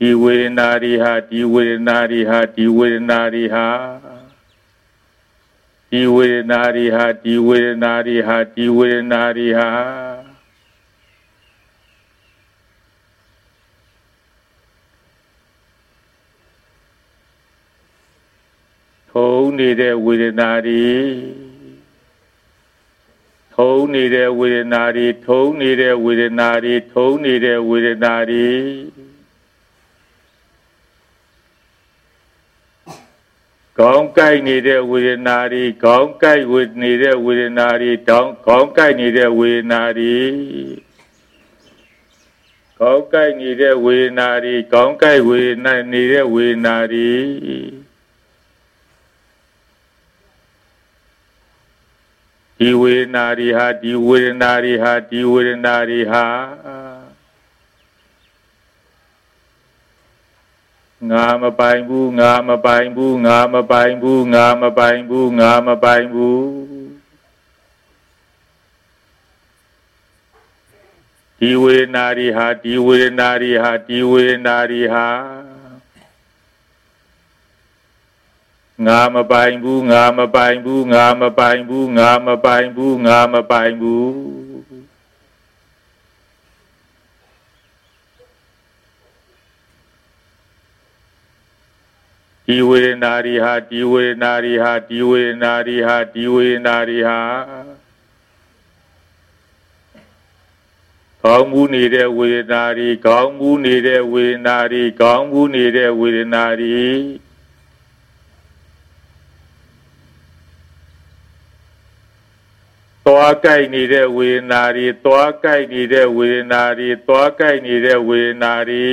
ဒီဝေဒနာတွေဟာဒီဝေဒနာတွေဟာဒီဝေဒနာတွေဟာဒီဝေဒနာတွေဟာဒီဝေဒနာတွေဟာဒီဝေဒနာတွေဟာထုံနေတဲ့ဝေဒနာတွေထုံနေတဲ့ဝေဒနာတွေထုံနေတဲ့ဝေဒနာတွေထုံနေတဲ့ဝေဒနာတွေကောင်းကိုက်နေတဲ့ဝေဒနာတွေကောင်းကိုက်နေတဲ့ဝေဒနာတွေကောင်းကိုက်နေတဲ့ဝေဒနာတွေကောင်းကိုက်နေတဲ့ဝေဒနာတွေကောင်းကိုက်နေတဲ့ဝေဒနာတွေဒီဝေဒနာတွေဟာဒီဝေဒနာတွေဟာဒီဝေဒနာတွေဟာငါမပိုင်ဘူးငါမပိုင်ဘူးငါမပိုင်ဘူးငါမပိုင်ဘူးငါမပိုင်ဘူးဒီဝေဒနာတွေဟာဒီဝေဒနာတွေဟာဒီဝေဒနာတွေဟာငါမပိုင်ဘူးငါမပိုင်ဘူးငါမပိုင်ဘူးငါမပိုင်ဘူးငါမပိုင်ဘူးဒီဝေဒနာတွေဟာဒီဝေဒနာတွေဟာဒီဝေဒနာတွေဟာဒီဝေဒနာတွေဟာကောင်းမှုနေတဲ့ဝေဒနာတွေကောင်းမှုနေတဲ့ဝေဒနာတွေကောင်းမှုနေတဲ့ဝေဒနာတွေသွားကြိုက်နေတဲ့ဝေဒနာတွေသွားကြိုက်နေတဲ့ဝေဒနာတွေသွားကြိုက်နေတဲ့ဝေဒနာတွေ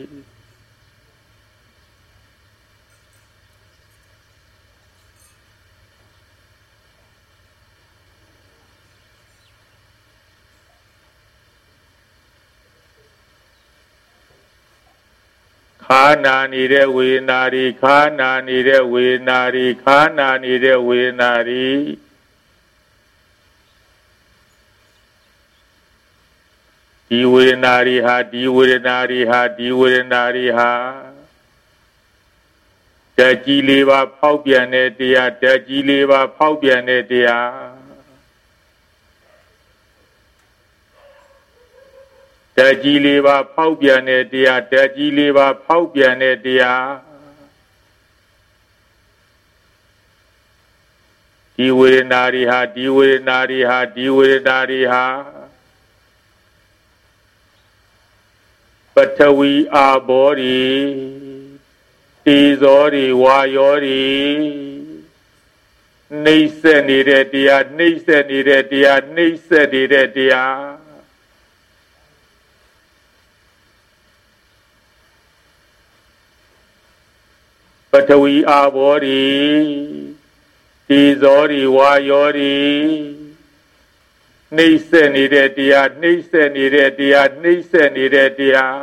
ခါနာနေတဲ့ဝေဒနာတွေခါနာနေတဲ့ဝေဒနာတွေခါနာနေတဲ့ဝေဒနာတွေဒီဝေဒနာတွေဟာဒီဝေဒနာတွေဟာဒီဝေဒနာတွေဟာဓာတ်ကြီးလေးပါဖောက်ပြန်တဲ့တရားဓာတ်ကြီးလေးပါဖောက်ပြန်တဲ့တရားဓာတ်ကြီးလေးပါဖောက်ပြန်တဲ့တရားဓာတ်ကြီးလေးပါဖောက်ပြန်တဲ့တရားဒီဝေဒနာတွေဟာဒီဝေဒနာတွေဟာဒီဝေဒနာတွေဟာပထဝီအာဘောရီတေဇောရီဝါယောရီနှိမ့်ဆက်နေတဲ့တရားနှိမ့်ဆက်နေတဲ့တရားနှိမ့်ဆက်နေတဲ့တရားပထဝီအာဘောရီတေဇောရီဝါယောရီနှိမ့်ဆက်နေတဲ့တရားနှိမ့်ဆက်နေတဲ့တရားနှိမ့်ဆက်နေတဲ့တရား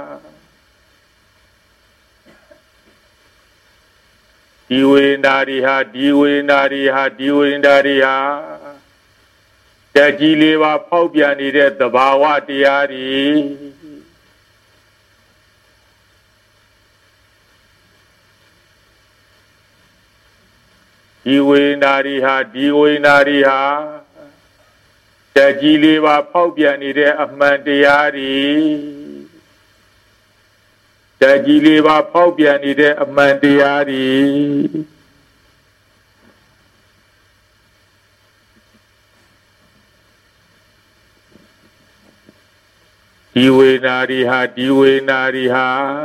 ဒီဝေဒနာတွေဟာဒီဝေဒနာတွေဟာဒီဝေဒနာတွေဟာဓာတ်ကြီးလေးပါဖောက်ပြန်နေတဲ့သဘာဝတရားတွေဒီဝေဒနာတွေဟာဒီဝေဒနာတွေဟာဓာတ်ကြီးလေးပါဖောက်ပြန်နေတဲ့အမှန်တရားတွေဓာတ်ကြီးလေးပါဖောက်ပြန်နေတဲ့အမှန်တရားတွေဒီဝေဒနာတွေဟာဒီဝေဒနာတွေဟာ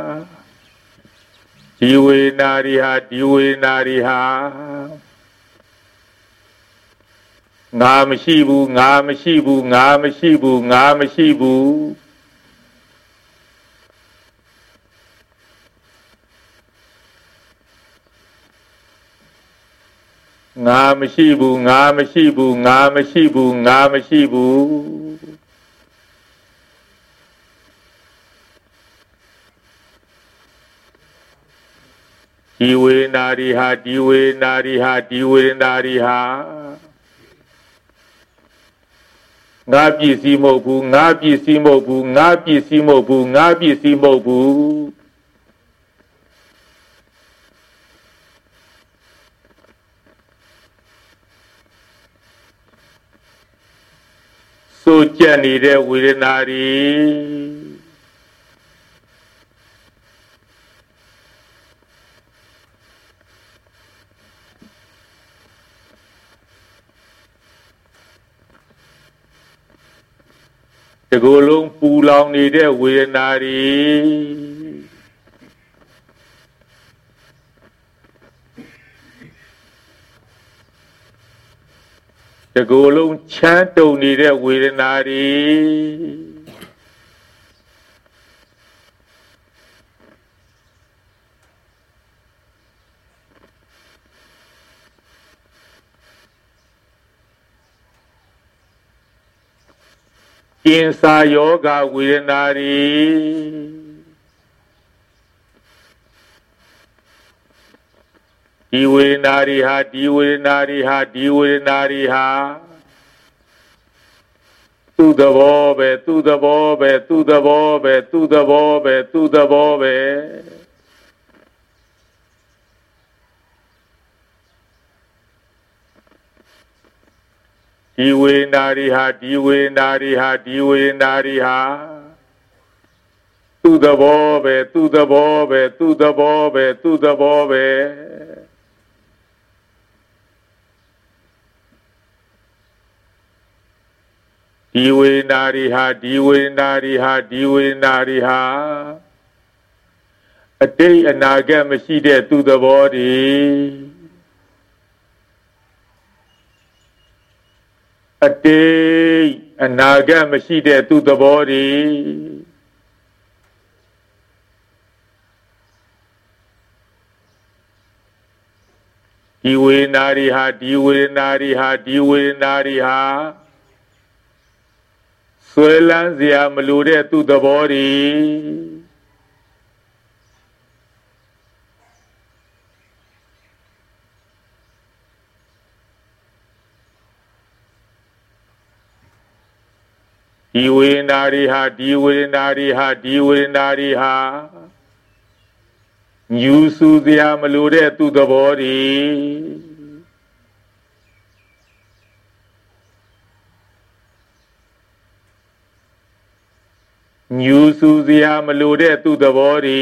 ဒီဝေဒနာတွေဟာဒီဝေဒနာတွေဟာငါမရှိဘူးငါမရှိဘူးငါမရှိဘူးငါမရှိဘူးငါမရှိဘူးငါမရှိဘူးငါမရှိဘူးငါမရှိဘူးဒီဝေဒနာတွေဟာဒီဝေဒနာတွေဟာဒီဝေဒနာတွေဟာငါပစ္စည်းမဟုတ်ဘူးငါပစ္စည်းမဟုတ်ဘူးငါပစ္စည်းမဟုတ်ဘူးငါပစ္စည်းမဟုတ်ဘူးစိုးကြက်နေတဲ့ဝေဒနာတွေဒီကိုယ်လုံးပူလောင်နေတဲ့ဝေဒနာတွေဒီကိုယ်လုံးချမ်းတုံနေတဲ့ဝေဒနာတွေကင်ဆာယောဂဝေဒနာတွေဒီဝေဒနာတွေဟာဒီဝေဒနာတွေဟာဒီဝေဒနာတွေဟာသူ့သဘောပဲသူ့သဘောပဲသူ့သဘောပဲသူ့သဘောပဲသူ့သဘောပဲဒီဝေဒနာတွေဟာဒီဝေဒနာတွေဟာဒီဝေဒနာတွေဟာသူ့သဘောပဲသူ့သဘောပဲသူ့သဘောပဲသူ့သဘောပဲဒီဝေဒနာတွေဟာဒီဝေဒနာတွေဟာဒီဝေဒနာတွေဟာအတိတ်အနာဂတ်မရှိတဲ့သူ့သဘောတွေအတိတ်အနာဂတ်မရှိတဲ့သူ့သဘောတွေဒီဝေဒနာတွေဟာဒီဝေဒနာတွေဟာဒီဝေဒနာတွေဟာဆွဲလန်းစရာမလိုတဲ့သူ့သဘောတွေဒီဝေဒနာတွေဟာဒီဝေဒနာတွေဟာဒီဝေဒနာတွေဟာညူဆူစရာမလိုတဲ့သူ့သဘောတွေညူဆူစရာမလိုတဲ့သူ့သဘောတွေ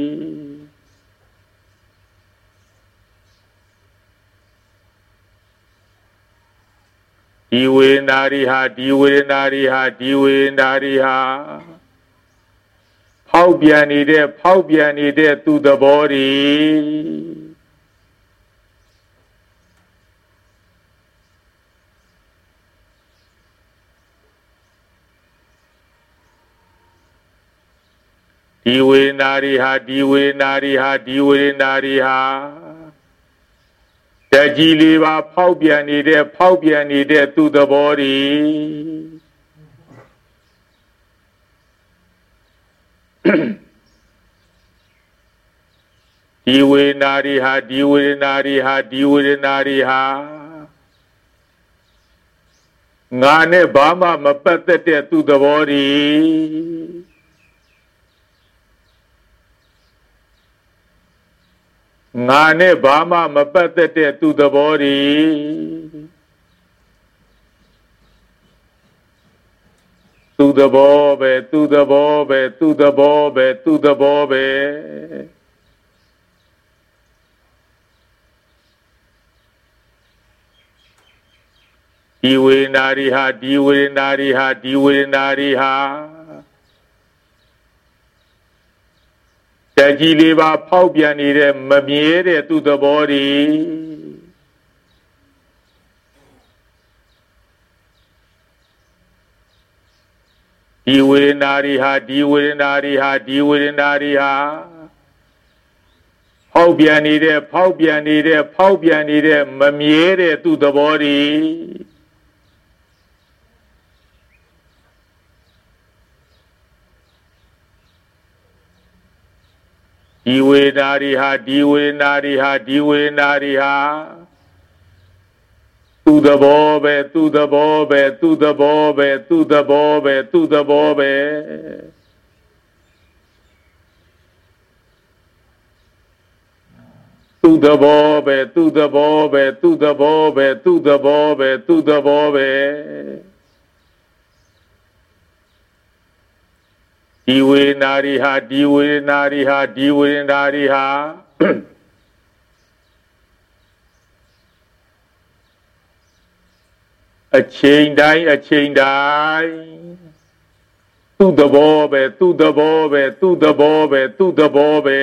ဒီဝေဒနာတွေဟာဒီဝေဒနာတွေဟာဒီဝေဒနာတွေဟာဖောက်ပြန်နေတဲ့သူ့သဘောတွေဒီဝေဒနာတွေဟာဒီဝေဒနာတွေဟာဒီဝေဒနာတွေဟာတကြီးလေးပါဖောက်ပြန်နေတဲ့သူ့သဘောတွေဒီဝေဒနာတွေဟာဒီဝေဒနာတွေဟာဒီဝေဒနာတွေဟာငါနဲ့ဘာမှမပတ်သက်တဲ့သူ့သဘောတွေငါနဲ့ဘာမှမပတ်သက်တဲ့သူ့သဘောတွေသူ့သဘောပဲသူ့သဘောပဲသူ့သဘောပဲသူ့သဘောပဲဒီဝေဒနာတွေဟာဒီဝေဒနာတွေဟာဒီဝေဒနာတွေဟာတကြီးလေးပါဖောက်ပြန်နေတဲ့မမြဲတဲ့သူ့သဘောတွေဒီဝေဒနာတွေဟာဒီဝေဒနာတွေဟာဒီဝေဒနာတွေဟာဖောက်ပြန်နေတဲ့မမြဲတဲ့သူ့သဘောတွေဒီဝေဒနာတွေဟာဒီဝေဒနာတွေဟာဒီဝေဒနာတွေဟာသူ့သဘောပဲသူ့သဘောပဲသူ့သဘောပဲသူ့သဘောပဲသူ့သဘောပဲသူ့သဘောပဲသူ့သဘောပဲသူ့သဘောပဲသူ့သဘောပဲသူ့သဘောပဲဒီဝေဒနာတွေဟာဒီဝေဒနာတွေဟာဒီဝေဒနာတွေဟာအချိန်တိုင်းအချိန်တိုင်းသူ့သဘောပဲသူ့သဘောပဲသူ့သဘောပဲသူ့သဘောပဲ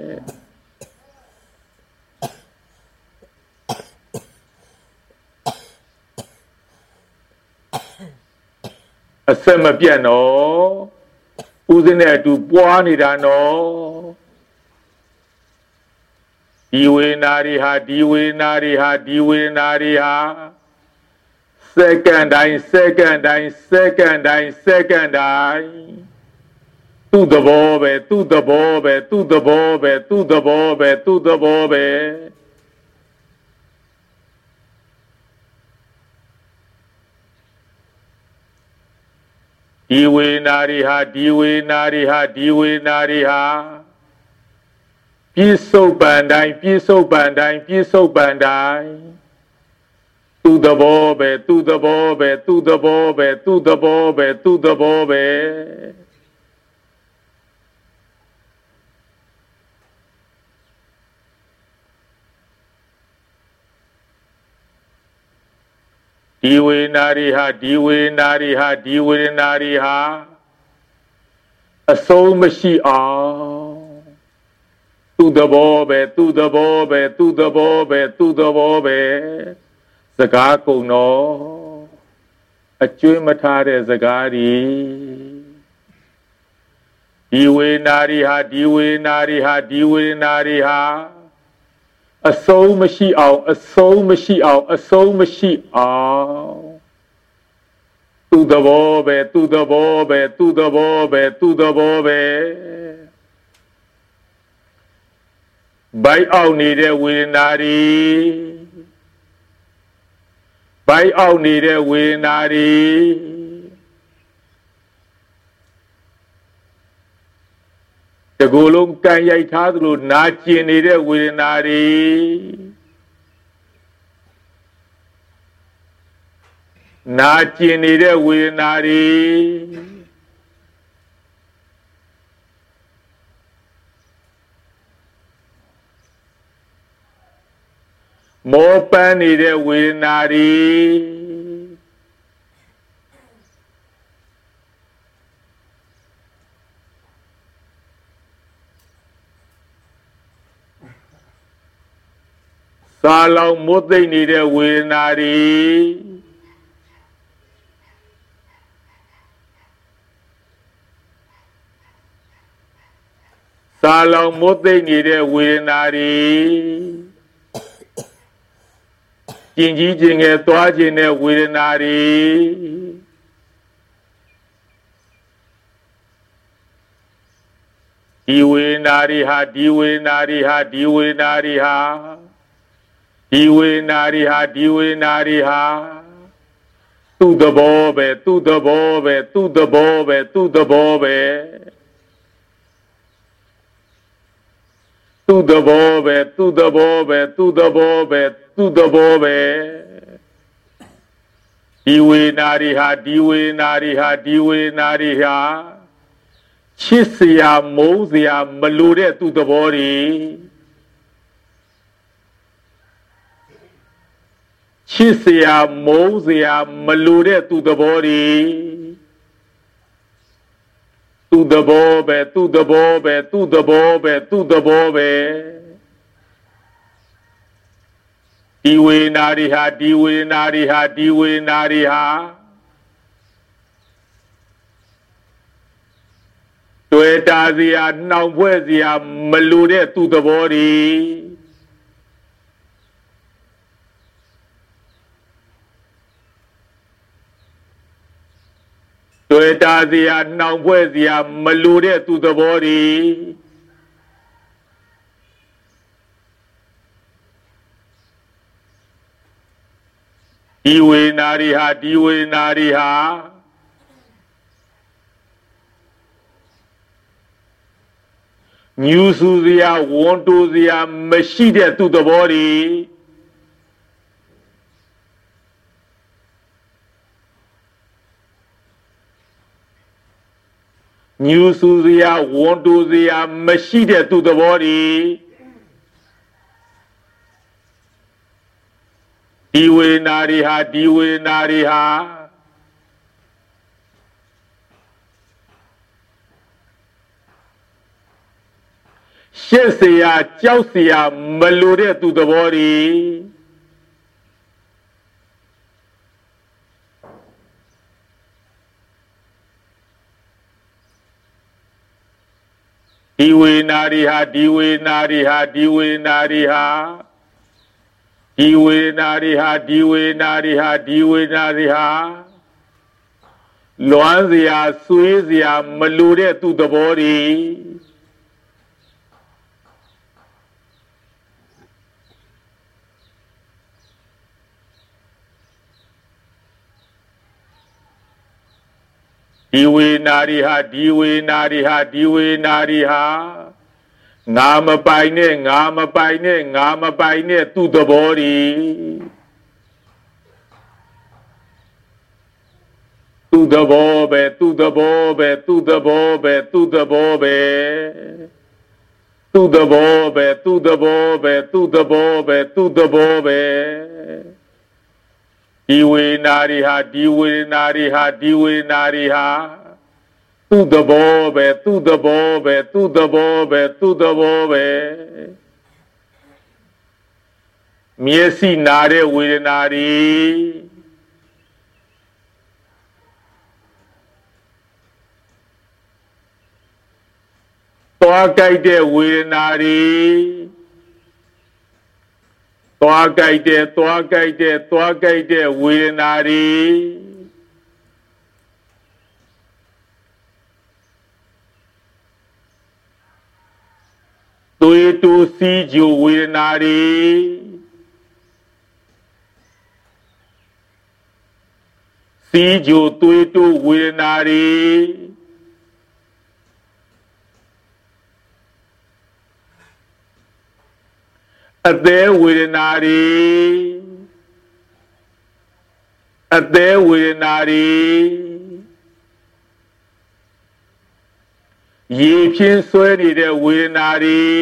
အဆက်မပြတ်နော်ဦးစင်းနဲ့အတူပွားနေတာနော်ဒီဝေဒနာတွေဟာဒီဝေဒနာတွေဟာဒီဝေဒနာတွေဟာစက္ကန့်တိုင်းစက္ကန့်တိုင်းစက္ကန့်တိုင်းစက္ကန့်တိုင်းသူ့သဘောပဲသူ့သဘောပဲသူ့သဘောပဲသူ့သဘောပဲသူ့သဘောပဲဒီဝေဒနာတွေဟာဒီဝေဒနာတွေဟာဒီဝေဒနာတွေဟာပြစ္ဆုတ်ပန်တိုင်းပြစ္ဆုတ်ပန်တိုင်းပြစ္ဆုတ်ပန်တိုင်းသူ့သဘောပဲသူ့သဘောပဲသူ့သဘောပဲသူ့သဘောပဲသူ့သဘောပဲဒီဝေဒနာတွေဟာဒီဝေဒနာတွေဟာဒီဝေဒနာတွေဟာအဆုံးမရှိအောင်သူ့သဘောပဲသူ့သဘောပဲသူ့သဘောပဲသူ့သဘောပဲစကားကုန်တော့အကျွေးမထားတဲ့စကားဒီဝေဒနာတွေဟာဒီဝေဒနာတွေဟာဒီဝေဒနာတွေဟာအဆုံးမရှိအောင်အဆုံးမရှိအောင်အဆုံးမရှိအောင်သူ့သဘောပဲသူ့သဘောပဲသူ့သဘောပဲသူ့သဘောပဲဘိုက်အောင်နေတဲ့ဝေဒနာတွေဘိုက်အောင်နေတဲ့ဝေဒနာတွေတကူလုံးကန်ရိုက်ထားသလိုနာကျင်နေတဲ့ဝေဒနာတွေနာကျင်နေတဲ့ဝေဒနာတွေမောပန်းနေတဲ့ဝေဒနာတွေစာလောင်မွတ်သိမ့်နေတဲ့ဝေဒနာတွေစာလောင်မွတ်သိမ့်နေတဲ့ဝေဒနာတွေကျင်ကြီးကျင်ငယ်သွားခြင်းတဲ့ဝေဒနာတွေဒီဝေဒနာတွေဟာဒီဝေဒနာတွေဟာဒီဝေဒနာတွေဟာဒီဝေဒနာတွေဟာဒီဝေဒနာတွေဟာသူ့သဘောပဲသူ့သဘောပဲသူ့သဘောပဲသူ့သဘောပဲသူ့သဘောပဲသူ့သဘောပဲသူ့သဘောပဲသူ့သဘောပဲဒီဝေဒနာတွေဟာဒီဝေဒနာတွေဟာဒီဝေဒနာတွေဟာချစ်စရာမုန်းစရာမလိုတဲ့သူ့သဘောတွေချစ်စရာမုန်းစရာမလိုတဲ့သူ့သဘောတွေသူ့သဘောပဲသူ့သဘောပဲသူ့သဘောပဲသူ့သဘောပဲဒီဝေဒနာတွေဟာဒီဝေဒနာတွေဟာဒီဝေဒနာတွေဟာတွေ့တာစရာနှောင်ဖွဲ့စရာမလိုတဲ့သူ့သဘောတွေတွေ့တာစရာနှောင်ဖွဲ့စရာမလိုတဲ့သူ့သဘောတွေဒီဝေဒနာတွေဟာဒီဝေဒနာတွေဟာညူဆူစရာဝန်တိုစရာမရှိတဲ့သူ့သဘောတွေညူဆူစရာဝန်တိုစရာမရှိတဲ့သူသဘောတွေဒီဝေဒနာတွေဟာဒီဝေဒနာတွေဟာရှက်เสียကြောက်เสียမလိုတဲ့သူသဘောတွေဒီဝေဒနာတွေဟာဒီဝေဒနာတွေဟာဒီဝေဒနာတွေဟာဒီဝေဒနာတွေဟာဒီဝေဒနာတွေဟာဒီဝေဒနာတွေဟာလွမ်းเสียဆွေးเสียမလိုတဲ့သူသဘောတွေဒီဝေဒနာတွေဟာဒီဝေဒနာတွေဟာဒီဝေဒနာတွေဟာငါမပိုင်နဲ့ငါမပိုင်နဲ့ငါမပိုင်နဲ့သူ့သဘောတွေသူ့သဘောပဲသူ့သဘောပဲသူ့သဘောပဲသူ့သဘောပဲသူ့သဘောပဲသူ့သဘောပဲသူ့သဘောပဲသူ့သဘောပဲဒီဝေဒနာတွေဟာဒီဝေဒနာတွေဟာဒီဝေဒနာတွေဟာသူ့သဘောပဲသူ့သဘောပဲသူ့သဘောပဲသူ့သဘောပဲမျက်စိနာတဲ့ဝေဒနာတွေသွားကြိုက်တဲ့ဝေဒနာတွေသွားကြိုက်တဲ့သွားကြိုက်တဲ့သွားကြိုက်တဲ့ဝေဒနာတွေသွေးတိုးစီးကြိုဝေဒနာတွေစီးကြိုသွေးတိုးဝေဒနာတွေအသေးဝေဒနာတွေအသေးဝေဒနာတွေရေဖြင်းဆွဲနေတဲ့ဝေဒနာ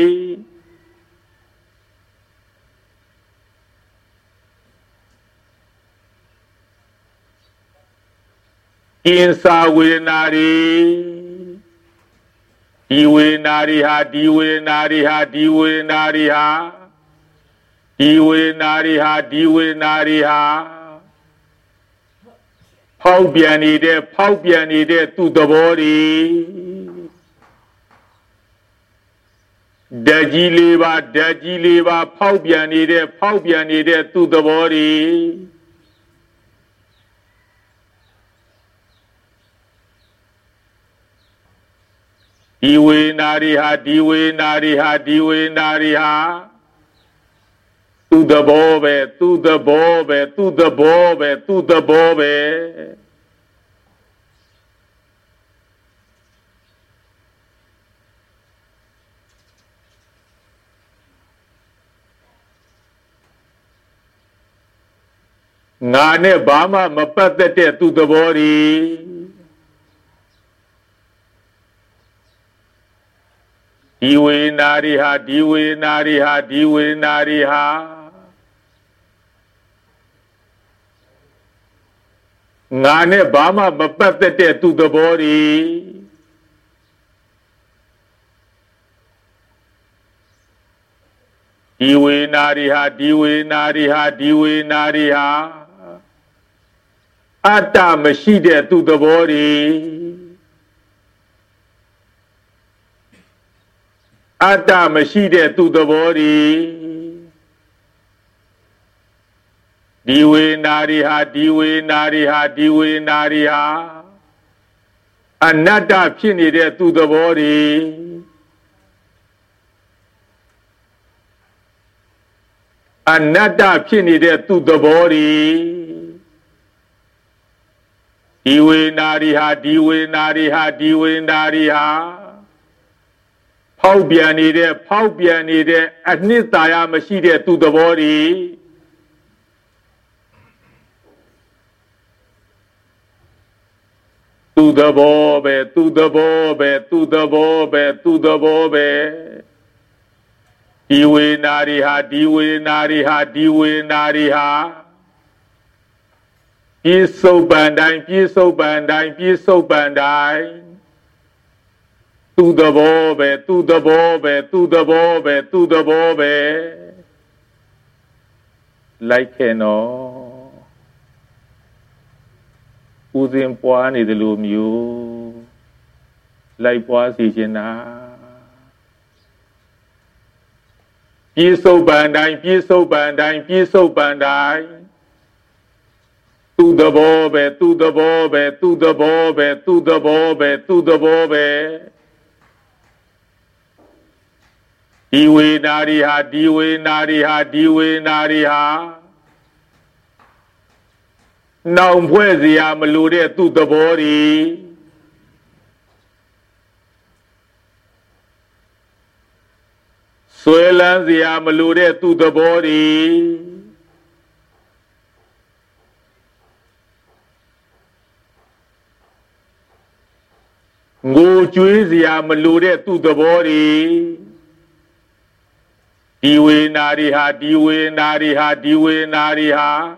တွေကင်းစာဝေဒနာတွေဒီဝေဒနာတွေဟာဒီဝေဒနာတွေဟာဒီဝေဒနာတွေဟာဒီဝေဒနာတွေဟာဒီဝေဒနာတွေဟာဖောက်ပြန်နေတဲ့သူ့သဘောတွေဓာတ်ကြီးလေးပါဖောက်ပြန်နေတဲ့သူ့သဘောတွေဒီဝေဒနာတွေဟာဒီဝေဒနာတွေဟာဒီဝေဒနာတွေဟာသူ့သဘောပဲသူ့သဘောပဲသူ့သဘောပဲသူ့သဘောပဲငါနဲ့ဘာမှမပတ်သက်တဲ့သူ့သဘောတွေဒီဝေဒနာတွေဟာဒီဝေဒနာတွေဟာဒီဝေဒနာတွေဟာငါနဲ့ဘာမှမပတ်သက်တဲ့သူ့သဘောတွေဒီဝေဒနာတွေဟာဒီဝေဒနာတွေဟာဒီဝေဒနာတွေဟာအတ္တမရှိတဲ့သူ့သဘောတွေအတ္တမရှိတဲ့သူ့သဘောတွေဒီဝေဒနာတွေဟာဒီဝေဒနာတွေဟာဒီဝေဒနာတွေဟာအနတ္တဖြစ်နေတဲ့သူ့သဘောတွေအနတ္တဖြစ်နေတဲ့သူ့သဘောတွေဒီဝေဒနာတွေဟာဒီဝေဒနာတွေဟာဒီဝေဒနာတွေဟာဖောက်ပြန်နေတဲ့အနှစ်သာရမရှိတဲ့သူ့သဘောတွေ Tu the bobe, tu the bobe, tu the bobe, tu the bobe. Diwe nariha, diwe nariha, diwe nariha. Piso bandai, piso bandai, piso bandai. Tu the bobe, tu the bobe, tu the bobe, tu the bobe. Like no. Uzin puan is the lumu. Like puan si jena. Piso bandai, piso bandai, piso bandai. Tu the bobe, tu the bobe, tu the bobe, tu the bobe, tu the bobe. Diwe nariha, diwe nariha, diwe nariha. Now where's the amalude to the body? Swellens the amalude to the body. Go choose the amalude to the body. Diwe nariha, diwe nariha, diwe nariha.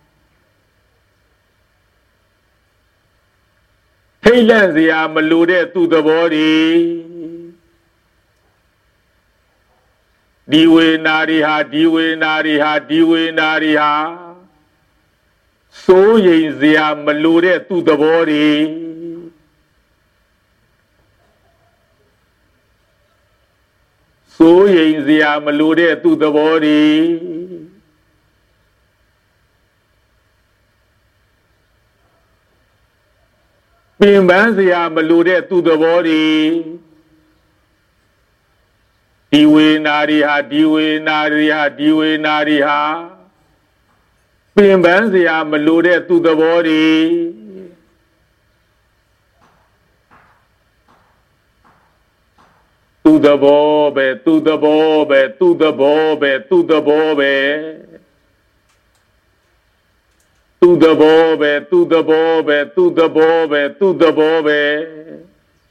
Thailand the amalude to the body. Diwe nariha, diwe nariha, diwe nariha. So yin the amalude to the body. So yin the amalude to the body. Pimbansia malude to the body. Diwe nariha, diwe nariha, diwe nariha. Pimbansia malude to the body. To the bobe, to the bobe, to the bobe, to the bobe. To the bobe, to the bobe, to the bobe, to the bobe.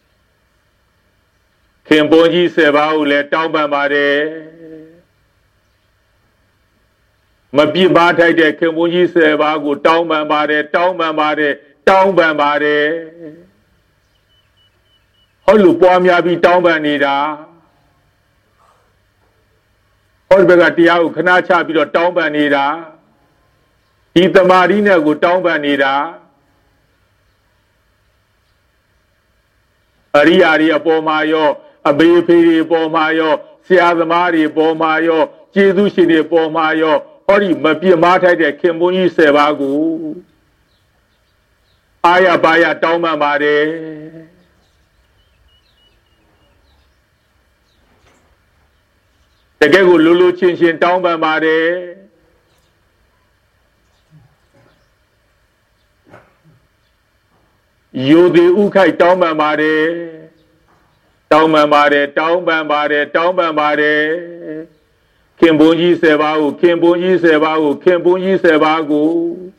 Kimboji Seva let down by Mare. Mapi Batai de Kimboji Seva go down by Mare, down by Mare, down by Mare. Holu Pamia be down by Nida. Holbegatia, Kanacha be down by Nida. Ita Marina go down by Nida. Ari Pomayo, a baby Pomayo, Siazamari Pomayo, Jesushini Pomayo, Ori Mapi Mata de Kimbuni Sevagu. Aya Baya Toma Mare. The Gago Lulu Chinchin down by Mare. You the Ukai Toma Mare, Toma Mare, Toma Mare, Toma Mare, Kimbunji Sevagu, Kimbunji Sevagu, Kimbunji Sevagu.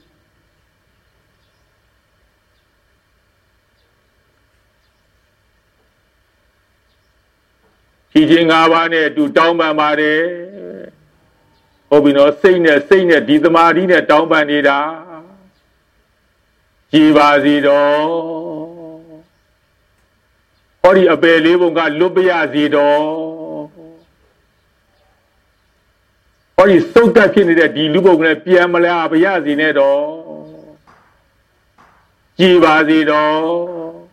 Kijing Avane to Toma Mare, Obino Saint, Dizamarina, Toma Nida. Jivazido. Ori Abelibunga Lubia Zido. Ori Soka Kinida di Lubunga Piamala Abayazinedo. Jivazido.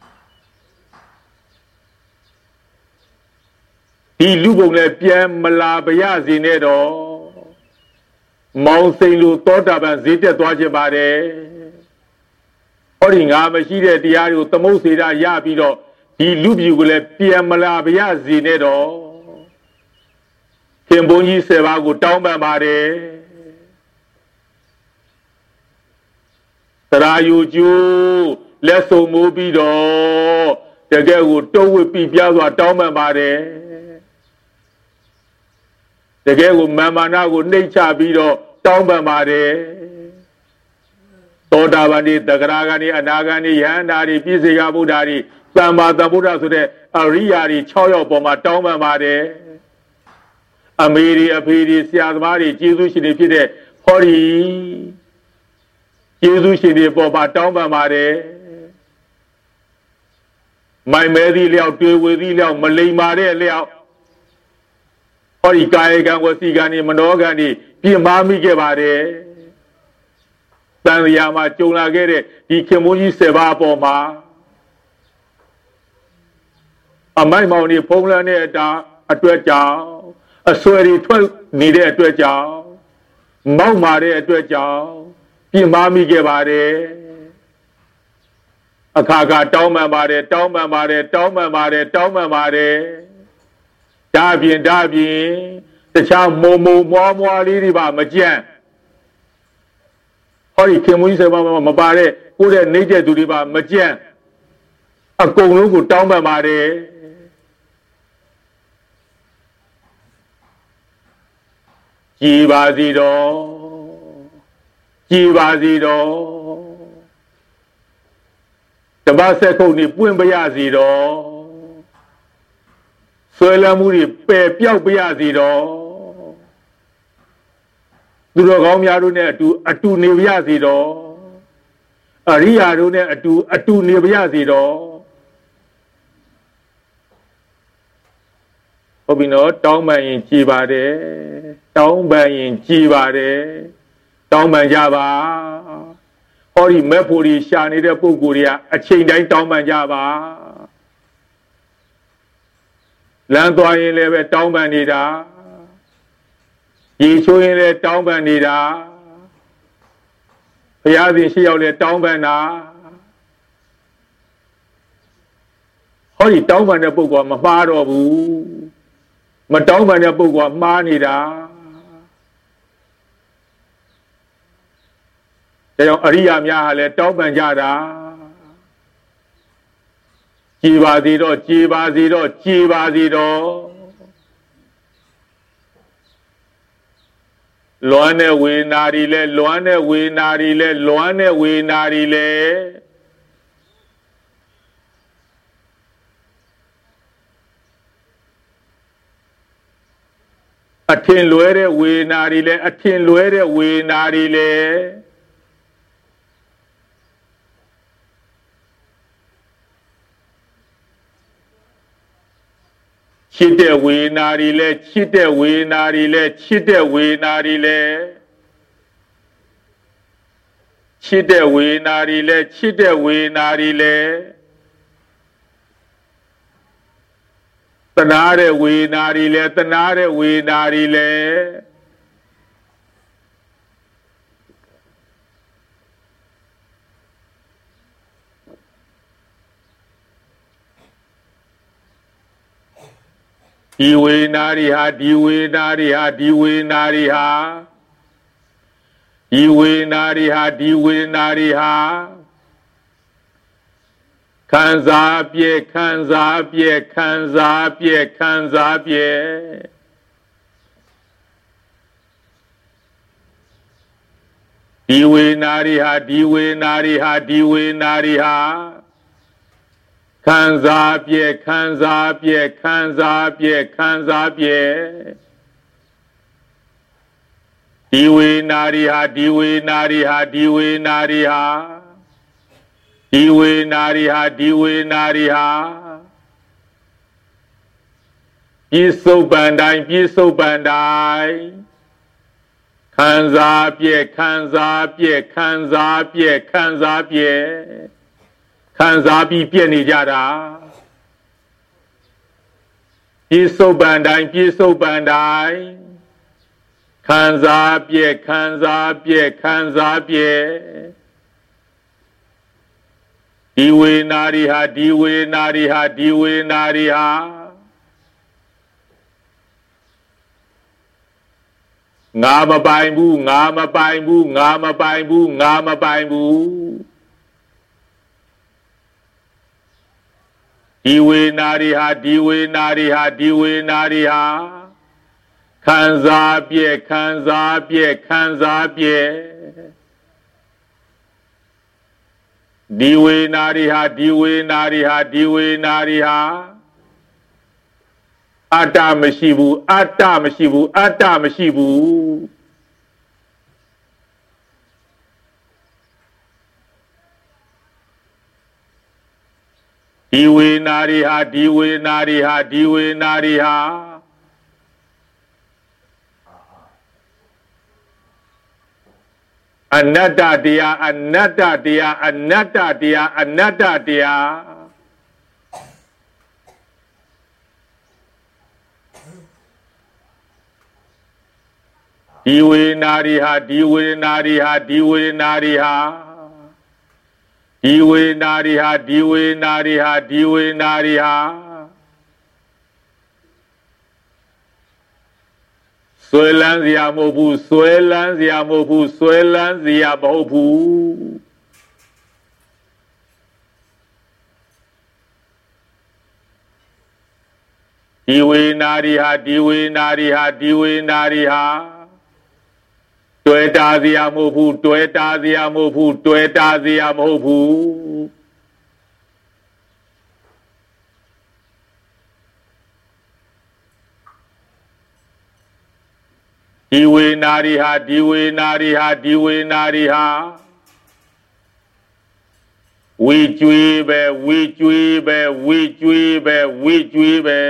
Di Lubunga Piamala Abayazinedo. Mount Saint Lu Totaban Zita Twajabade. Oringa Machida Diario Tamosida Yabido, he Lubule Piamala Zinedo. Kimboni Sevago Tamba Mare. Sarayu Ju, Lesso Mobido, the girl who told Pipiazo Tamba Mare. The girl who Mamana would nature Bido, Tamba Mare. သောတာပန်ဒီသဂရာဂန်ဒီအနာဂန်ဒီယဟန္တာဒီပြည့်စေကဗုဒ္ဓဒီသမ္မာသမ္ဗုဒ္ဓဆိုတဲ့အရိယာဒီ6ယောက်ပေါ်မှာတောင်းပန်ပါတယ်အမေဒီအဖေဒီဆရာသမားတွေကျေးဇူးရှင်တွေဖြစ်တဲ့ဟောဒီကျေးဇူးရှင်တွေပေါ်မှာတောင်းပန်ပါတယ်မိုင်မဲသီးလျောက်တွေ့ဝေသီးလျောက်မလိမ္မာတဲ့လျောက်ဟောဒီကာယကံဝစီကံဒီမနောကံဒီပြင်းမာမိခဲ့ပါတယ်တန်ရာမှာကြုံလာခဲ့တဲ့ဒီခင်မုန်းကြီး7ပါးအပေါ်မှာအမိုက်မောင်ဒီဖုံးလန်းတဲ့အတာအတွက်ကြောင့်အဆွဲတွေထွက်နေတဲ့အတွက်ကြောင့်မောက်မာတဲ့အတွက်ကြောင့်ပြင်းမာမိခဲ့ပါတယ်အခါခါတောင်းပန်ပါတယ်တောင်းပန်ပါတယ်တောင်းပန်ပါတယ်တောင်းပန်ပါတယ်ဒါပြင်တခြားမုံမွားမွားလေးတွေပါမကြံ့ဟောဒီခင်မွေး7ပါးမပါတဲ့ကိုယ့်ရဲ့နေတဲ့သူတွေပါမကြံ့အကုန်လုံးကိုတောင်းပန်ပါတယ်ကြည်ပါစီတော်ကြည်ပါစီတော်တပတ်ဆက်ခုတ်နေပွင့်ပရစီတော်ဆွဲလမ်းမှုတွေပယ်ပြောက်ပရစီတော်သူတော်ကောင်းများတို့နဲ့အတူနေပရစီတော်အရိယာတို့နဲ့အတူနေပရစီတော်ဟုတ်ပြီနော်တောင်းပန်ရင်ကြည်ပါတယ်တောင်းပန်ရင်ကြည်ပါတယ်တောင်းပန်ကြပါဟောဒီမက်ဖို့ဒီရှာနေတဲ့ပုံကိုယ်တွေကအချိန်တိုင်းတောင်းပန်ကြပါလမ်းသွားရင်လည်းပဲတောင်းပန်နေတာရေချိုးရင်လည်းတောင်းပန်နေတာဘုရားရှင်ရှိရောက်လည်းတောင်းပန်တာဟောဒီတောင်းပန်တဲ့ပုဂ္ဂိုလ်ကမမှားတော့ဘူးမတောင်းပန်တဲ့ပုဂ္ဂိုလ်ကမှားနေတာဒါကြောင့်အရိယာများဟာလည်းတောင်းပန်ကြတာကြည်ပါစေတော့ကြည်ပါစေတော့ကြည်ပါစေတော့လွမ်းတဲ့ဝေနာရီလဲလွမ်းတဲ့ဝေနာရီလဲလွမ်းတဲ့ဝေနာရီလဲအထင်လွဲတဲ့ဝေနာရီလဲအထင်လွဲတဲ့ဝေနာရီလဲချစ်တဲ့ဝေနာရီလဲချစ်တဲ့ဝေနာရီလဲချစ်တဲ့ဝေနာရီလဲချစ်တဲ့ဝေနာရီလဲချစ်တဲ့ဝေနာရီလဲတနာတဲ့ဝေနာရီလဲတနာတဲ့ဝေနာရီလဲဒီဝေနာရီဟာဒီဝေနာရီဟာဒီဝေနာရီဟာဒီဝေနာရီဟာဒီဝေနာရီဟာခံစားပြည့်ခံစားပြည့်ခံစားပြည့်ခံစားပြည့်ဒီဝေနာရီဟာဒီဝေနာရီဟာဒီဝေနာရီဟာခံစားပြည့်ခံစားပြည့်ခံစားပြည့်ခံစားပြည့်ဒီဝေနာရီဟာဒီဝေနာရီဟာဒီဝေနာရီဟာဒီဝေနာရီဟာဒီဝေနာရီဟာပြည့်စုံပန်တိုင်းပြည့်စုံပန်တိုင်းခံစားပြည့်ခံစားပြည့်ခံစားပြည့်ခံစားပြည့်ခံစားပြီးပြည့်နေကြတာပြည့်စုံပန်တိုင်းပြည့်စုံပန်တိုင်းခံစားပြည့်ခံစားပြည့်ခံစားပြည့်ဒီဝေနာရီဟာဒီဝေနာရီဟာဒီဝေနာရီဟာငါမပိုင်ဘူးငါမပိုင်ဘူးငါမပိုင်ဘူးငါမပိုင်ဘူးဒီဝေနာရီဟာဒီဝေနာရီဟာဒီဝေနာရီဟာခံစားပြည့်ခံစားပြည့်ခံစားပြည့်ဒီဝေနာရီဟာဒီဝေနာရီဟာဒီဝေနာရီဟာအတ္တမရှိဘူးအတ္တမရှိဘူးအတ္တမရှိဘူးဒီဝေနာရီဟာဒီဝေနာရီဟာဒီဝေနာရီဟာအနတ္တတရားအနတ္တတရားအနတ္တတရားအနတ္တတရားဒီဝေနာရီဟာဒီဝေနာရီဟာဒီဝေနာရီဟာဒီဝေနာရီဟာဒီဝေနာရီဟာဒီဝေနာရီဟာဆွဲလန်းစရာမဟုတ်ဘူးဆွဲလန်းစရာမဟုတ်ဘူးဆွဲလန်းစရာမဟုတ်ဘူးဒီဝေနာရီဟာဒီဝေနာရီဟာဒီဝေနာရီဟာတွေ့တာစရာမဟုတ်ဘူးတွေ့တာစရာမဟုတ်ဘူးတွေ့တာစရာမဟုတ်ဘူးဒီဝေနာရီဟာဒီဝေနာရီဟာဒီဝေနာရီဟာဝီကျွေးပဲဝီကျွေးပဲဝီကျွေးပဲဝီကျွေးပဲ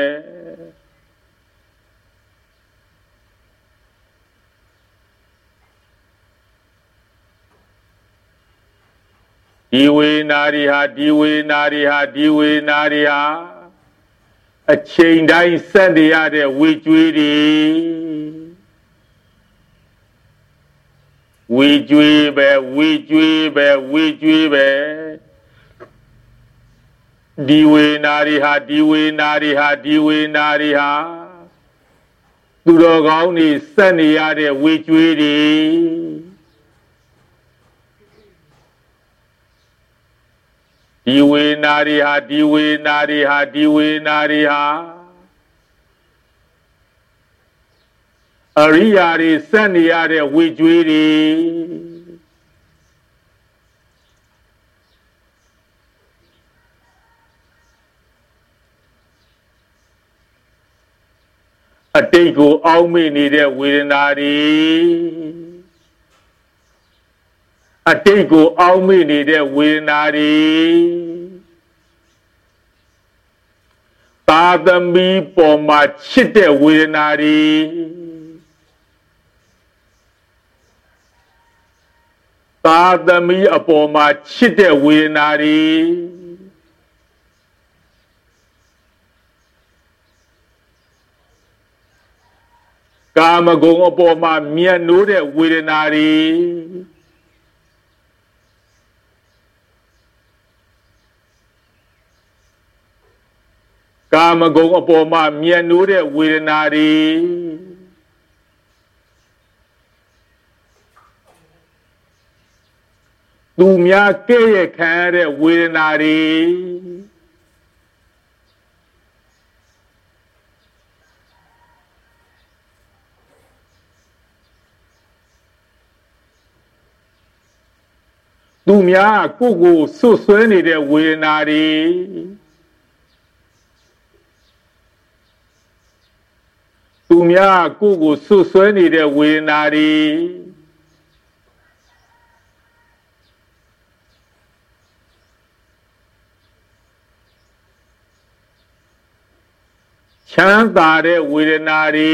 ဒီဝေနာရီဟာဒီဝေနာရီဟာဒီဝေနာရီဟာအချိန်တိုင်းဆက်နေရတဲ့ဝီကျွေးတွေဝီကျွေးပဲဝီကျွေးပဲဝီကျွေးပဲဒီဝေနာရီဟာဒီဝေနာရီဟာဒီဝေနာရီဟာသူတော်ကောင်းတွေဆက်နေရတဲ့ဝီကျွေးတွေဒီဝေနာရီဟာဒီဝေနာရီဟာဒီဝေနာရီဟာအရိယာတွေဆက်နေရတဲ့ဝေကျွေးတွေအတိတ်ကိုအောက်မေ့နေတဲ့ဝေဒနာတွေအတိတ်ကိုအောက်မေ့နေတဲ့ဝေဒနာတွေသာသမီပေါ်မှာချစ်တဲ့ဝေဒနာတွေသာသမီအပေါ်မှာချစ်တဲ့ဝေဒနာတွေကာမဂုဏ်အပေါ်မှာမြတ်နိုးတဲ့ဝေဒနာတွေကာမဂုဏ်အပေါ်မှာမြတ်နိုးတဲ့ဝေဒနာတွေသူများကဲ့ရဲ့ခံရတဲ့ဝေဒနာတွေသူများကိုယ်ကိုဆွဆွဲနေတဲ့ဝေဒနာတွေသူများကိုယ်ကိုဆွဆွဲနေတဲ့ဝေဒနာတွေချမ်းသာတဲ့ဝေဒနာတွေ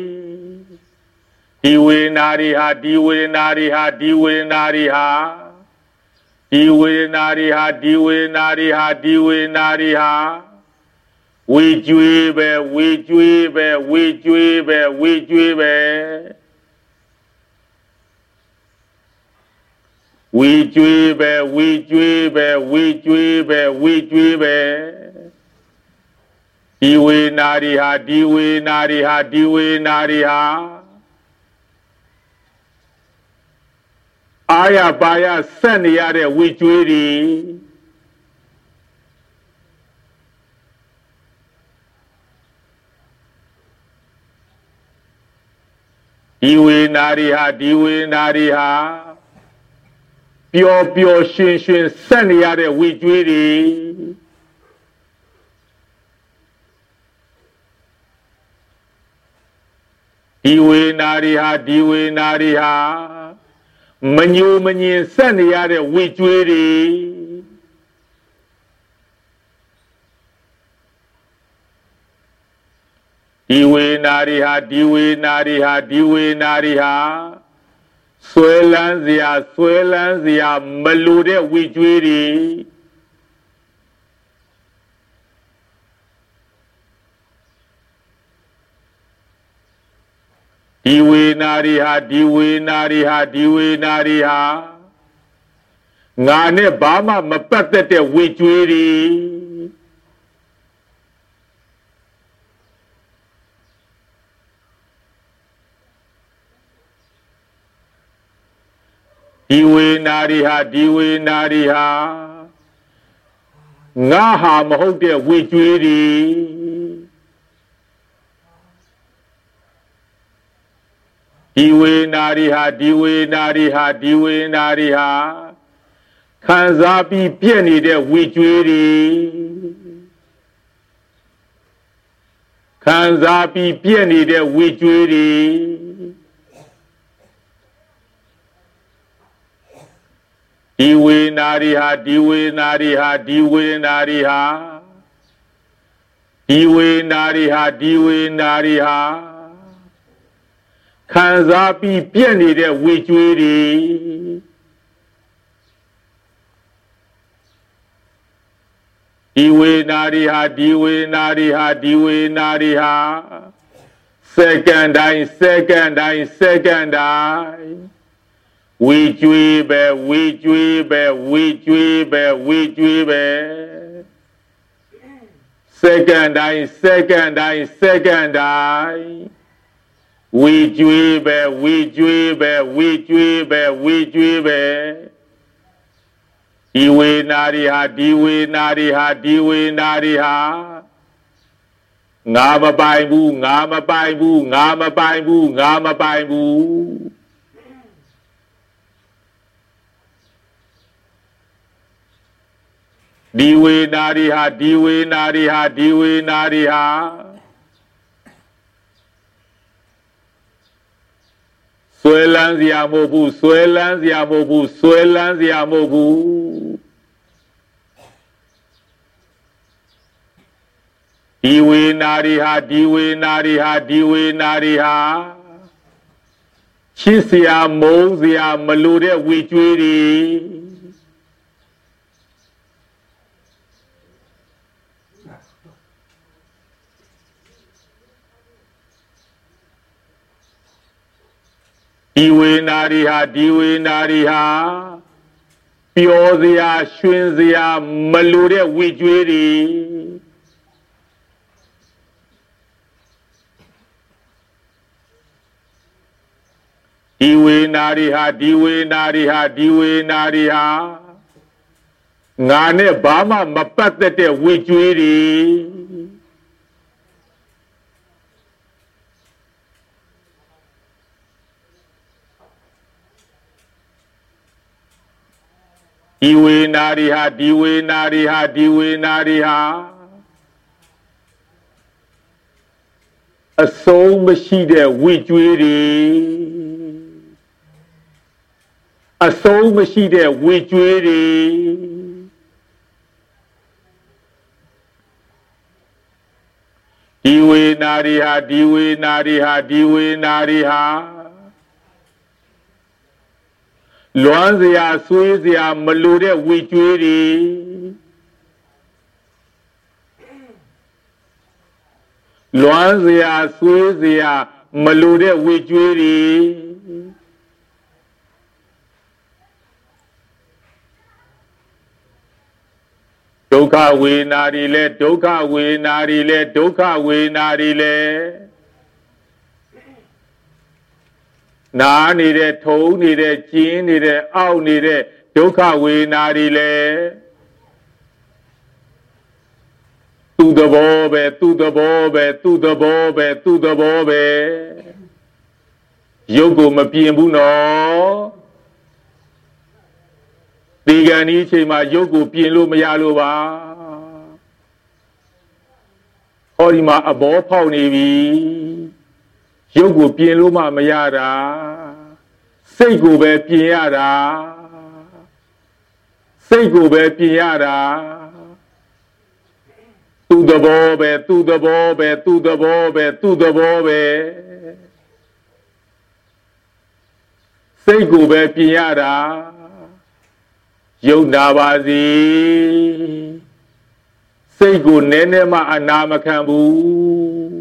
ဒီဝေဒနာတွေဟာဒီဝေဒနာတွေဟာဒီဝေဒနာတွေဟာဒီဝေဒနာတွေဟာဒီဝေဒနာတွေဟာဒီဝေဒနာတွေဟာဝေကျွေးပဲဝေကျွေးပဲဝေကျွေးပဲဝေကျွေးပဲဝေကျွေးပဲဝေကျွေးပဲဝေကျွေးပဲဝေကျွေးပဲဒီဝေနာရီဟာဒီဝေနာရီဟာဒီဝေနာရီဟာအာရပါရဆက်နေရတဲ့ဝေကျွေးတွေဒီဝေနာရီဟာဒီဝေနာရီဟာပျော်ပျော်ရွှင်ရွှင်ဆက်နေရတဲ့ဝေကျွေးတွေဒီဝေနာတွေဟာဒီဝေနာတွေဟာမညိုမညင်ဆက်နေရတဲ့ဝေကျွေးတွေဒီဝေနာတွေဟာဒီဝေနာတွေဟာဒီဝေနာတွေဟာဆွဲလန်းစရာမလိုတဲ့ဝေကျွေးတွေဒီဝေနာတွေဟာဒီဝေနာတွေဟာဒီဝေနာတွေဟာငါနဲ့ဘာမှမပတ်သက်တဲ့ဝေကျွေးတွေဒီဝေနာတွေဟာဒီဝေနာတွေဟာငါဟာမဟုတ်တဲ့ဝေကျွေးတွေဒီဝေနာတွေဟာဒီဝေနာတွေဟာဒီဝေနာတွေဟာခံစားပြီးပြည့်နေတဲ့ဝေကျွေးတွေခံစားပြီးပြည့်နေတဲ့ဝေကျွေးတွေဒီဝေနာတွေဟာဒီဝေနာတွေဟာဒီဝေနာတွေဟာဒီဝေနာတွေဟာဒီဝေနာတွေဟာခံစားပြီးပြည့်နေတဲ့ဝေကျွေးတွေဒီဝေနာတွေဟာဒီဝေနာတွေဟာဒီဝေနာတွေဟာစက္ကန့်တိုင်းစက္ကန့်တိုင်းစက္ကန့်တိုင်းဝေကျွေးပဲဝေကျွေးပဲဝေကျွေးပဲဝေကျွေးပဲစက္ကန့်တိုင်းစက္ကန့်တိုင်းစက္ကန့်တိုင်းဝေကျွေးပဲဝေကျွေးပဲဝေကျွေးပဲဝေကျွေးပဲဒီဝေနာတွေဟာဒီဝေနာတွေဟာဒီဝေနာတွေဟာငါမပိုင်ဘူးငါမပိုင်ဘူးငါမပိုင်ဘူးငါမပိုင်ဘူးဒီဝေနာတွေဟာဒီဝေနာတွေဟာဒီဝေနာတွေဟာဆွဲလန်းစရာမဟုတ်ဘူးဆွဲလန်းစရာမဟုတ်ဘူးဆွဲလန်းစရာမဟုတ်ဘူးဒီဝေနာတွေဟာဒီဝေနာတွေဟာဒီဝေနာတွေဟာချစ်စရာမုန်းစရာမလိုတဲ့ဝေကျွေးတွေဒီဝေနာတွေဟာဒီဝေနာတွေဟာပျော်စရာရွှင်စရာမလိုတဲ့ဝေကျွေးတွေဒီဝေနာတွေဟာဒီဝေနာတွေဟာဒီဝေနာတွေဟာငါနဲ့ဘာမှမပတ်သက်တဲ့ဝေကျွေးတွေဒီဝေနာတွေဟာဒီဝေနာတွေဟာဒီဝေနာတွေဟာအဆုံးမရှိတဲ့ဝေကျွေးတွေအဆုံးမရှိတဲ့ဝေကျွေးတွေဒီဝေနာတွေဟာဒီဝေနာတွေဟာဒီဝေနာတွေဟာလွမ်းစရာဆွေးစရာမလိုတဲ့ဝေကျွေးတွေလွမ်းစရာဆွေးစရာမလိုတဲ့ဝေကျွေးတွေဒုက္ခဝေနာတွေလဲဒုက္ခဝေနာတွေလဲဒုက္ခဝေနာတွေလဲနာနေတဲ့ထုံနေတဲ့ကျင်းနေတဲ့အောက်နေတဲ့ဒုက္ခဝေနာတွေလဲသူ့သဘောပဲသူ့သဘောပဲသူ့သဘောပဲသူ့သဘောပဲရုပ်ကိုမပြင်ဘူးနော်ဒီကံဒီအချိန်မှာရုပ်ကိုပြင်လို့မရလို့ပါဟောဒီမှာအဘောဖောက်နေပြီရုပ်ကိုပြင်လို့မှမရတာစိတ်ကိုပဲပြင်ရတာစိတ်ကိုပဲပြင်ရတာသူ့သဘောပဲသူ့သဘောပဲသူ့သဘောပဲသူ့သဘောပဲစိတ်ကိုပဲပြင်ရတာယုံနာပါစေစိတ်ကိုနည်းနည်းမှအနာမခံဘူး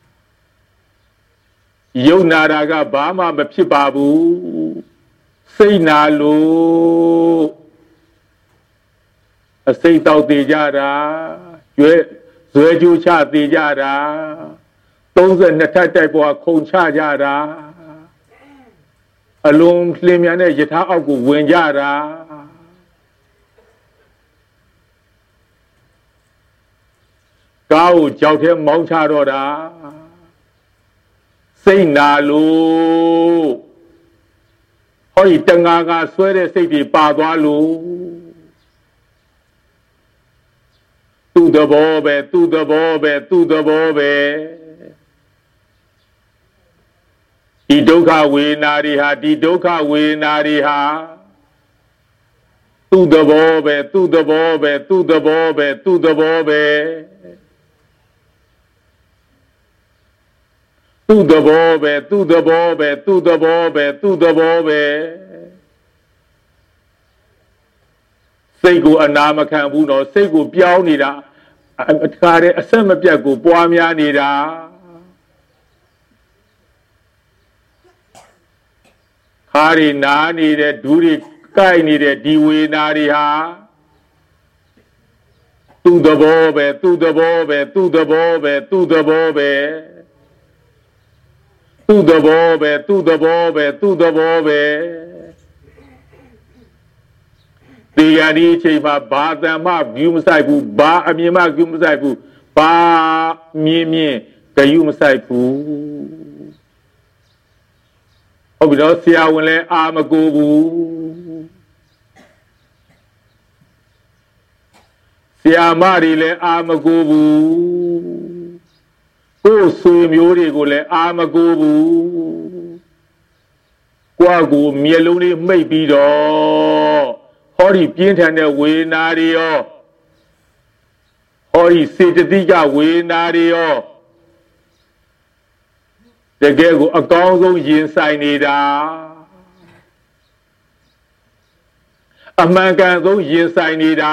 ယုံနာတာကဘာမှမဖြစ်ပါဘူးစိတ်နာလို့အစိတ်တောက်သေးကြတာဇွဲကြိုးချသေးကြတာ32ထပ်တိုက်ပေါ်ခုန်ချကြတာအလုံးလင်းမြန်တဲ့ယထာအောက်ကိုဝင်ကြတာကားကိုကြောက်ထဲမောင်းချတော့တာစိတ်နာလို့ဟောဒီတငါကဆွဲတဲ့စိတ်တွေပါသွားလို့သူ့သဘောပဲသူ့သဘောပဲသူ့သဘောပဲဒီဒုက္ခဝေဒနာတွေဟာဒီဒုက္ခဝေဒနာတွေဟာသူ့သဘောပဲသူ့သဘောပဲသူ့သဘောပဲသူ့သဘောပဲသူ့သဘောပဲသူ့သဘောပဲသူ့သဘောပဲသူ့သဘောပဲစိတ်ကိုအနာမခံဘူးတော့စိတ်ကိုပြောင်းနေတာအခါတဲ့အဆက်မပြတ်ကိုပွားများနေတာခါရီနာနေတဲ့ဒူးတွေကိုက်နေတဲ့ဒီဝေနာတွေဟာသူ့သဘောပဲသူ့သဘောပဲသူ့သဘောပဲသူ့သဘောပဲသူ့သဘောပဲသူ့သဘောပဲသူ့သဘောပဲဒီရဒီအချိန်မှာဘာတန်မှဂယူမဆိုင်ဘူးဘာအမြင်မှဂယူမဆိုင်ဘူးဘာမြင်ဂယူမဆိုင်ဘူးဟုတ်ပြီတော့ဆရာဝန်လည်းအာမကိုဘူးဆရာမတွေလည်းအာမကိုဘူးကိုယ်ဆွေမျိုးတွေကိုလည်းအာမကိုဘူးကိုယ့်ကိုမျက်လုံးလေးမှိတ်ပြီးတော့ဟောဒီပြင်းထန်တဲ့ဝေဒနာတွေရောဟောဒီစေတသိကဝေဒနာတွေရောတကယ်ကိုအကောင်းဆုံးရင်ဆိုင်နေတာအမှန်ကန်ဆုံးရင်ဆိုင်နေတာ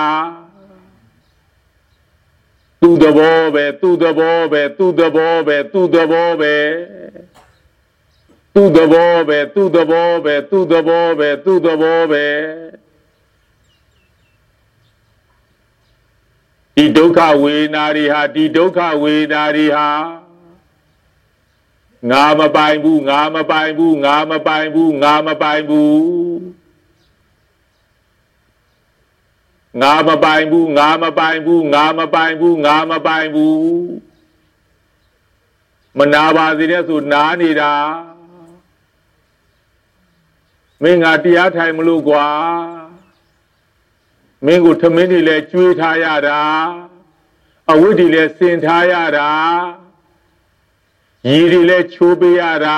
သူ့သဘောပဲသူ့သဘောပဲသူ့သဘောပဲသူ့သဘောပဲသူ့သဘောပဲသူ့သဘောပဲသူ့သဘောပဲသူ့သဘောပဲဒီဒုက္ခဝေဒနာတွေဟာဒီဒုက္ခဝေဒနာတွေဟာငါမပိုင်ဘူးငါမပိုင်ဘူးငါမပိုင်ဘူးငါမပိုင်ဘူးငါမပိုင်ဘူးငါမပိုင်ဘူးငါမပိုင်ဘူးငါမပိုင်ဘူးမနာပါစေနဲ့ဆိုနားနေတာမင်းငါတရားထိုင်မလို့ကွာမင်းကိုထမင်းတွေလည်းကျွေးထားရတာအဝတ်တွေလည်းစင်ထားရတာရည်တွေလည်းချိုးပေးရတာ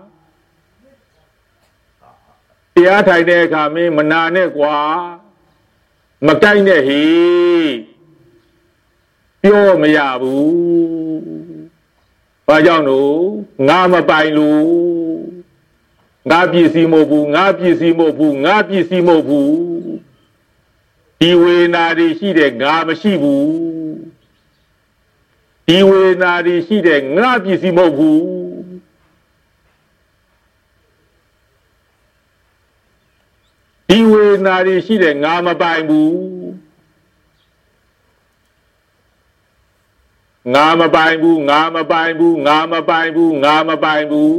တရားထိုင်တဲ့အခါမင်းမနာနဲ့ကွာမကြိုက်နဲ့ဟေးပြောမရဘူးဘာကြောင့်လို့ငါမပိုင်လို့ငါပစ္စည်းမဟုတ်ဘူးငါပစ္စည်းမဟုတ်ဘူးငါပစ္စည်းမဟုတ်ဘူးဒီဝေဒနာတွေရှိတဲ့ငါမရှိဘူးဒီဝေဒနာတွေရှိတဲ့ငါပစ္စည်းမဟုတ်ဘူးဒီဝေဒနာတွေရှိတဲ့ငါမပိုင်ဘူးငါမပိုင်ဘူးငါမပိုင်ဘူးငါမပိုင်ဘူးငါမပိုင်ဘူး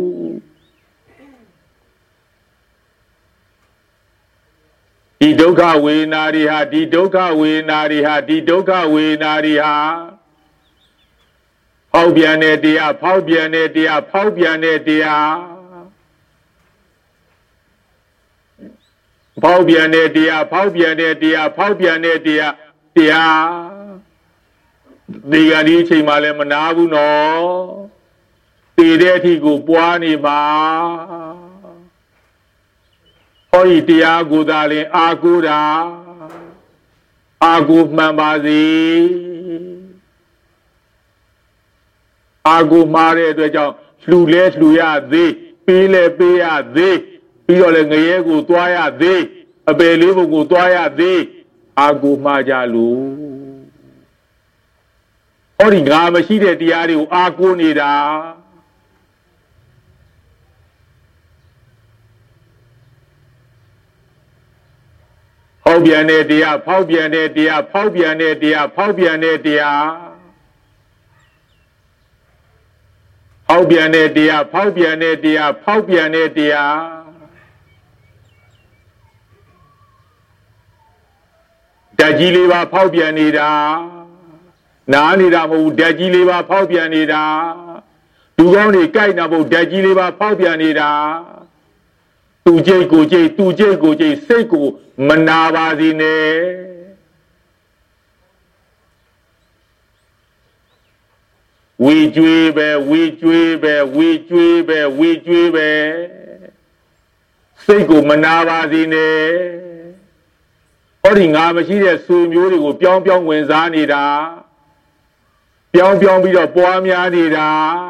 ဒီဒုက္ခဝေဒနာတွေဟာဒီဒုက္ခဝေဒနာတွေဟာဒီဒုက္ခဝေဒနာတွေဟာဖောက်ပြန်တဲ့တရားဖောက်ပြန်တဲ့တရားဖောက်ပြန်တဲ့တရားဖောက်ပြန်တဲ့တရားဖောက်ပြန်တဲ့တရားဖောက်ပြန်တဲ့တရားဒီကနေ့အချိန်မှလည်းမနာဘူးနော်တည်တဲ့အထိကိုပွားနေပါဟောဒီတရားကိုသာလင်အာကိုတာအာကိုမှန်ပါစေအာကိုမှားတဲ့အတွက်ကြောင့်လှူလဲလှူရသေးပေးလဲပေးရသေးပြီးတော့လည်းငရဲကိုသွားရသေးအပေလေးဘုံကိုသွားရသေးအာကိုမှားကြလို့ဟောဒီငါမရှိတဲ့တရားတွေကိုအာကိုနေတာဖောက်ပြန်တဲ့တရားဖောက်ပြန်တဲ့တရားဖောက်ပြန်တဲ့တရားဖောက်ပြန်တဲ့တရားဖောက်ပြန်တဲ့တရားဖောက်ပြန်တဲ့တရားဖောက်ပြန်တဲ့တရားဓာတ်ကြီးလေးပါဖောက်ပြန်နေတာနားနေတာမဟုတ်ဘူးဓာတ်ကြီးလေးပါဖောက်ပြန်နေတာလူကောင်းတွေကြိုက်တာမဟုတ်ဓာတ်ကြီးလေးပါဖောက်ပြန်နေတာသူကြိတ်ကိုကြိတ်သူကြိတ်ကိုကြိတ်စိတ်ကိုမနာပါစေနဲ့ဝေကျွေးပဲဝေကျွေးပဲဝေကျွေးပဲဝေကျွေးပဲစိတ်ကိုမနာပါစေနဲ့ဟောဒီငါမရှိတဲ့ဆွေမျိုးတွေကိုပြောင်းပြောင်းဝင်စားနေတာပြောင်းပြောင်းပြီးတော့ပွားများနေတာ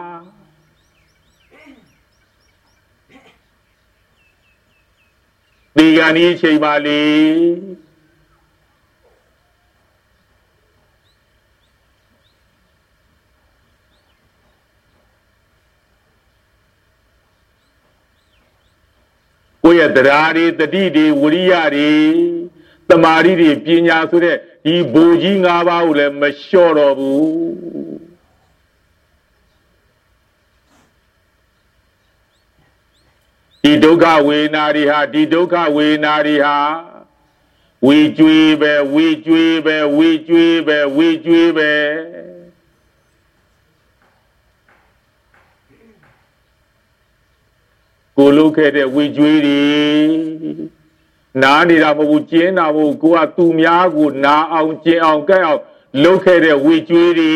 ဒီကနေ့အချိန်ပါလေကိုယ့်ရဲ့တရားတွေတတိတွေဝရိယတွေတမာရီတွေပညာဆိုတဲ့ဒီဘူကြီး၅ပါးကိုလည်းမလျှော့တော့ဘူးဒီဒုက္ခဝေဒနာတွေဟာဒီဒုက္ခဝေဒနာတွေဟာဝေကျွေးပဲဝေကျွေးပဲဝေကျွေးပဲဝေကျွေးပဲကိုလုပ်ခဲ့တဲ့ဝေကျွေးတွေနားနေတာမဟုတ်ဘူးကျင်းတာမဟုတ်ကိုကသူများကိုနားအောင်ကျင်းအောင်ကြိုက်အောင်လုပ်ခဲ့တဲ့ဝေကျွေးတွေ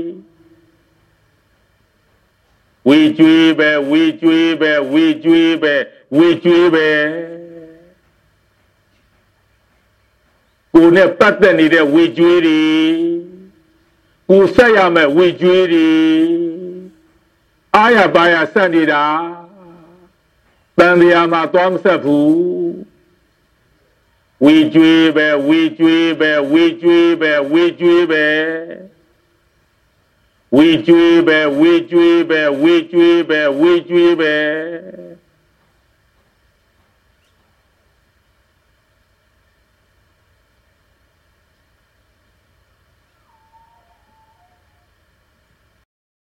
ဝေကျွေးပဲဝေကျွေးပဲဝေကျွေးပဲဝေကျွေးပဲကိုနဲ့ပတ်သက်နေတဲ့ဝေကျွေးတွေကိုဆက်ရမယ်ဝေကျွေးတွေအားရပါရဆက်နေတာတန်တရားမှာသွားမဆက်ဘူးဝေကျွေးပဲဝေကျွေးပဲဝေကျွေးပဲဝေကျွေးပဲဝေကျွေးပဲဝေကျွေးပဲဝေကျွေးပဲဝေကျွေးပဲ